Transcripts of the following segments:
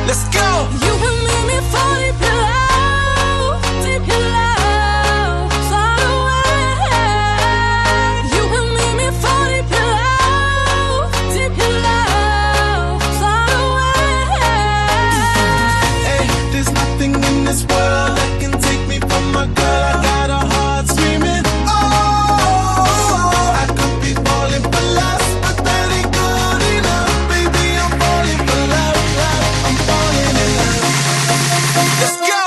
Let's go. You can make me fall deep in love, far away. You can make me fall deep in love, far away. Hey, there's nothing in this world that can take me from my girl. I got a heart screaming, oh, I could be falling for lust, but that ain't good enough. Baby, I'm falling for love, love. I'm falling in love. Let's go.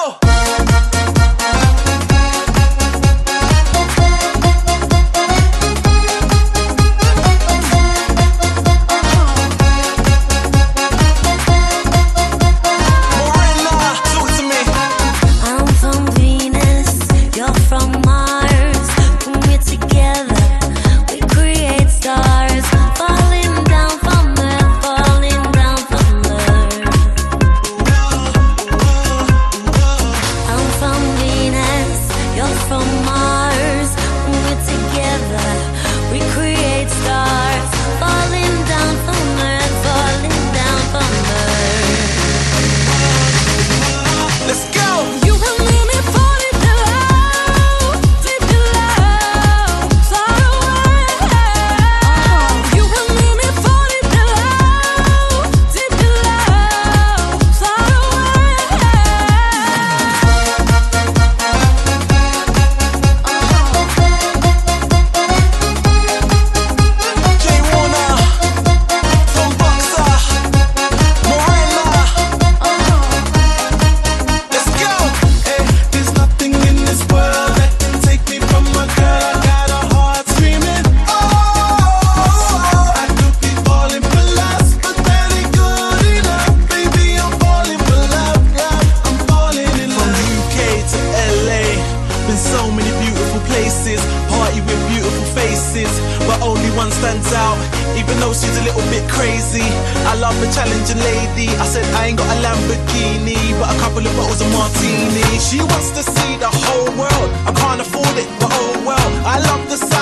Morena, talk to me. I'm from Venus, you're from Mars. When we're together, we create stars. Falling down from Earth, falling down from Earth. I'm from Venus, you're from Mars. When we're together, we create stars. Falling down from Earth, falling down from Earth. Let's go. You can make me fall deep in love, far away. You can make me fall deep in love, far Jay Warner, Tom Boxer, Morena. Let's go. Hey, there's nothing in this world that can take me from my girl. I got a heart screaming, oh, I could be falling for lust, but that ain't good enough. Baby, I'm falling for love, love. I'm falling in love. From UK to LA, been so many beautiful places, party with beautiful faces, but only one stands out, even though she's a little bit crazy. I love a challenging lady. I said I ain't got a Lamborghini, but a couple of bottles of martini. She wants to see the whole world. I can't afford it, but oh well. I love the sun.